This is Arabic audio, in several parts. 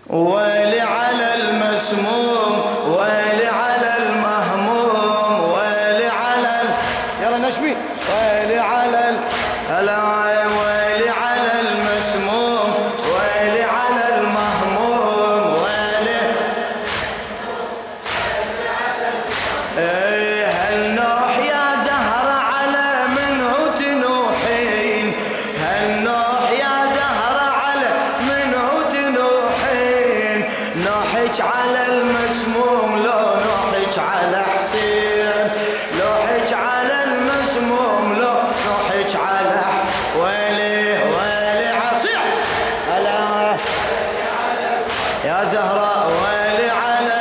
ويلي على المسموم، ويلي على المهموم، ويلي على يلا نشمي، ويلي على هلا، ويلي على المسموم، ويلي على المهموم، ويلي هل نوح يا زهرة على منه تنوحين، هل نوح يا زهرة على منه تنوحين، نوحك على المسموم لو نوحك على حسين، نوحك على المسموم لو نوحك على ويلي ويلي عصيح هلا يا زهراء، ويلي على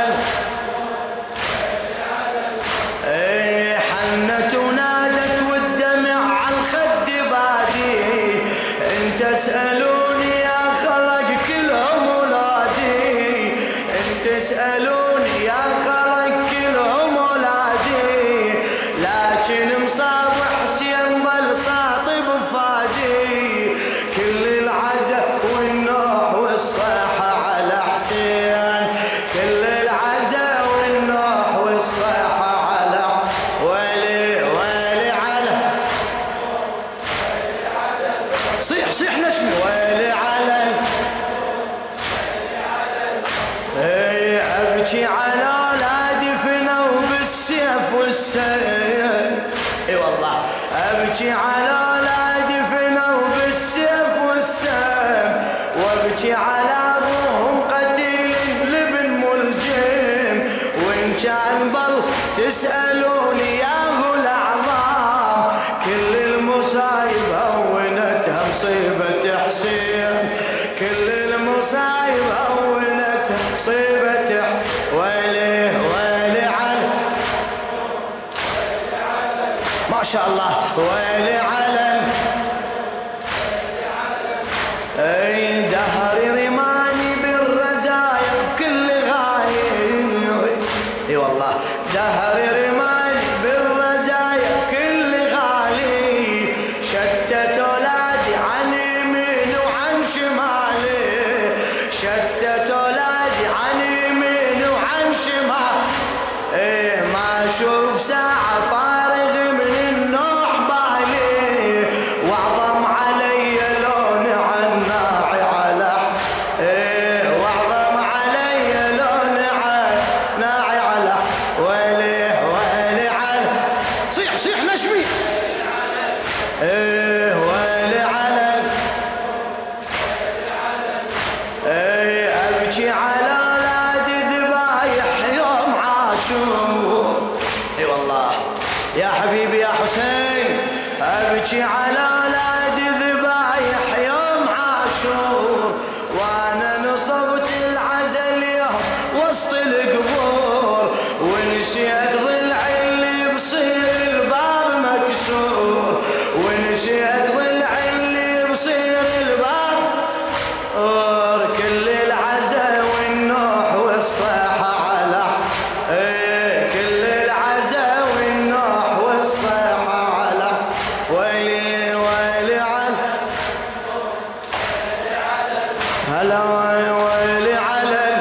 حنت ونادت والدمع على الخد بادي، ان تسألوني يا خلق كلهم ولادي، ان تسألوني يا خلق كلهم ولادي، لكن مصاب حسين ظل ساطب فادي، كل العزا والنوح والصيحة على حسين، كل العزا والنوح والصيحة على ويلي ويلي على صيح صيح نشمي، ويلي على ابكي على اولادي فنوا بالسيف والسيف، اي والله ابكي على اولادي فنوا بالسيف والسيف، وابكي على ابوهم قتيل لبن ملجم، وان كان بل تسألوني ياهو الاعظام، كل المصايب هونتها مصيبة حسين، كل المصايب هونتها مصيبة ويلي ويلي على ما شاء الله، ويلي على دهري رماني بالرزايا بكل غاية، اي والله دهري رماني بالرزايا بكل غالي، شتت اولادي عن يمين وعن شمالي، شتت اولادي عن يمين وعن شمال، ما اشوف ساعة فارغ من النوح بالي، واعظم علي لون عناعي على واعظم علي لون عناعي على ويلي ويلي على صيح صيح نشمي، ويلي على ابكي على اولادي ذبايح يوم عاشور، اي والله يا حبيبي يا حسين، ابكي على اولادي ذبايح يوم عاشور، وانا نصبت العزل يوم وسط القبور، ونسيت ضلعي اللي بصير الباب مكسور، ونسيت ضلعي اللي بصير الباب كل العزا والنوح والصيحة على كل العزا والنوح والصيحة على ويلي ويلي على هلا ويلي على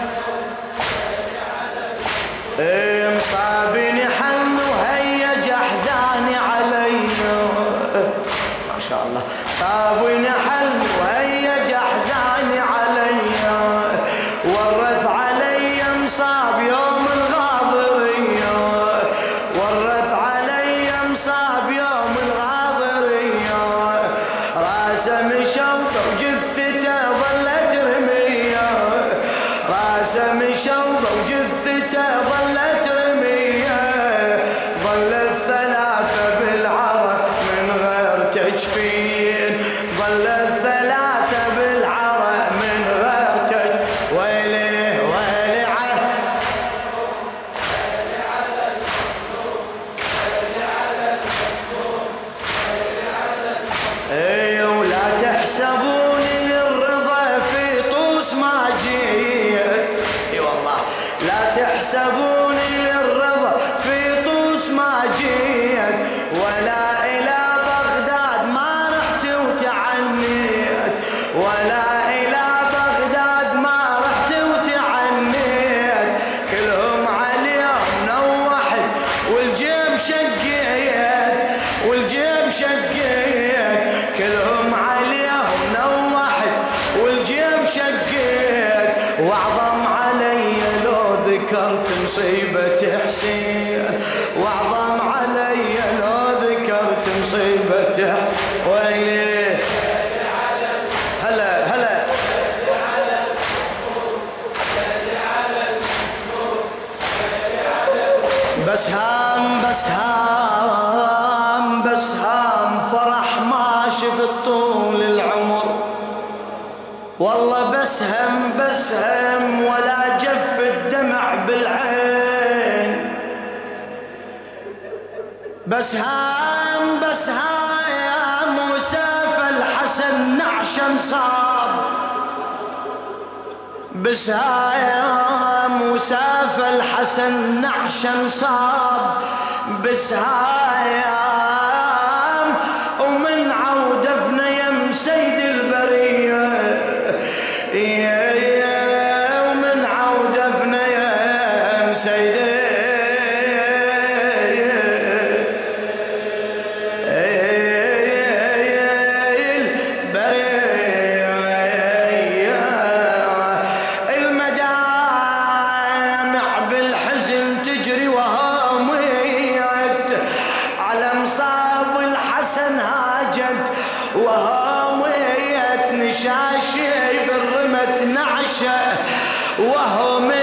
مصابني حن وهيج احزاني علي ما شاء الله، صابني حن وهيج احزاني علي، ورث علي مصاب يوم الغاضرية، ورث علي مصاب يوم الغاضرية، راسه مشوط وجثته ظلت رمية، راسه مشوط وجثته ظلت رمية، ظل الثلاثة بالعرق من غير تجفين، ظل الثلاثة بالعرق من غير تجفين، ويلي ويلي على اي ولا تحسبوني للرضا في طوس ما جيت، اي والله لا تحسبوني للرضا في طوس ما جيت، ولا الى بغداد ما رحت وتعنيت، ولا الى بغداد ما رحت واعظم علي لو ذكرت مصيبة حسين، واعظم علي لو ذكرت مصيبة ويلي. هلا هلا بسهام بسهام بسهام فرح ما شفت طول العمر، والله بسهم بسهم ولا جف الدمع بالعين. بسهام بسهام وساف الحسن نعشا صاب، بسهام وساف الحسن نعشا صاب، بسهام ومن عودفنا يم سيد البرية، ومن عودفنا يم سيد وهو